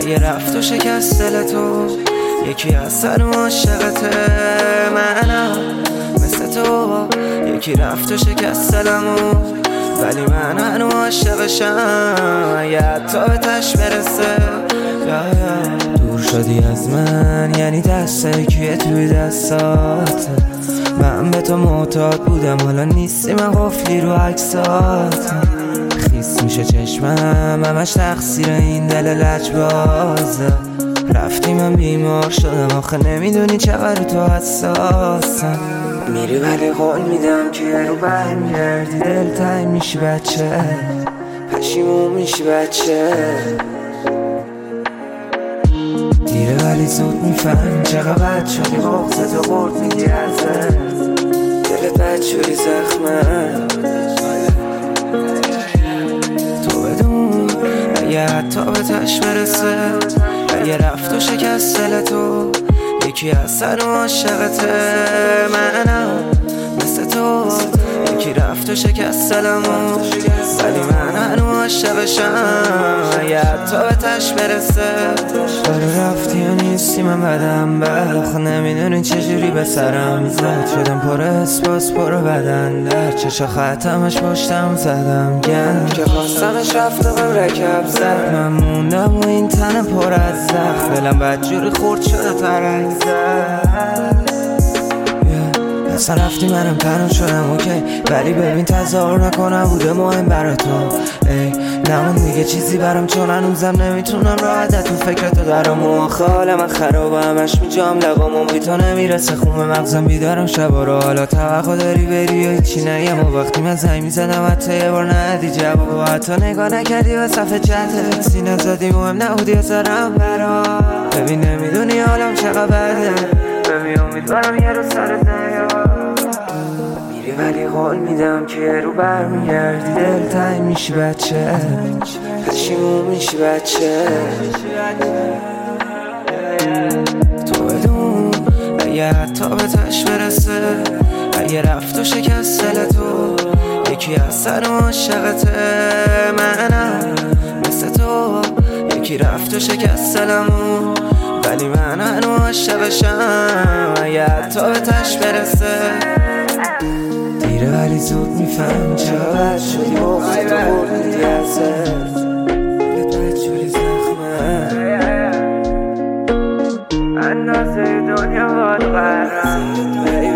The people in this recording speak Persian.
یه رفت و شکست دل تو، یکی از سر عاشقته. منم مثل تو، یکی رفت و شکست دلمو، ولی من هنو عاشقشم. یه حتی به تش برسه. دور شدی از من یعنی دسته کیه توی دستات. من به تو معتاد بودم حالا نیستی، من قفلی رو عکسات. خیس میشه چشمم همش تقصیر این دل لجبازه. رفتی من بیمار شدم آخه نمیدونی چقدر تو حساسم. میری ولی قول میدم که رو برمیگردی. دلتنگ میشی بچه، پشیمون میشی بچه. دیره ولی زود میفهم چقدر بد شدی، بغضت و قرد میدی ازت. دلت بدجوری زخمه. تو بدون اگه حتی به تش برسه، اگه رفت و شکست دل تو، یکی از سر عاشقته. منم مثل تو، یکی رفت و شکست دلمو، ولی من هنو عاشقشم. اگه حتی به تش برسه. داره رفتی و نیستی من بدم بخ، نمیدونی چجوری به سرم زد. شدم پر اسپاس پر بدن در چشا ختمش پشتم زدم گن که خواستمش رفت و رکب زد. من موندم و این تن پر از زخم، دلم بدجوری خورد شده ترک زد. اصلا رفتی منم تنها شدم اوکی، ولی ببین تظاهر نکنم بوده مهم برا تو. ای نمون دیگه چیزی برام چون هنوزم نمیتونم راحت تو فکرتو درام. و حال من خرابه همش میجام لقامون بی تو نمیرسه خون به مغزم. بیدارم شبا رو حالا توقع داری بری یا هیچی نگم. و وقتی من زنگ میزدم حتی یه بار ندی جواب، و حتی نگاه نکردی و صفحه چته سینه زدی مهم نبودی و سرم برا. ببین نمیدونی حالم چقدر بده، ببین امیدوارم یه رو سرت نیاد. میری ولی قول میدم که یه رو برمیگردی. دلتنگ میشی بچه، پشیمون میشی بچه. تو بدون اگه حتی به تش برسه، اگه رفت و شکست دل تو، یکی از سر عاشقته. منم مثل تو، یکی رفت و شکست دلمو، ولی من هنو عاشقشم. اگه حتی به تش برسه. دیره ولی زود میفهم چقدر بد شدی، بغضت و قرد میدی ازت. دلت بدجوری زخمه. اندازه دنیا باید قرم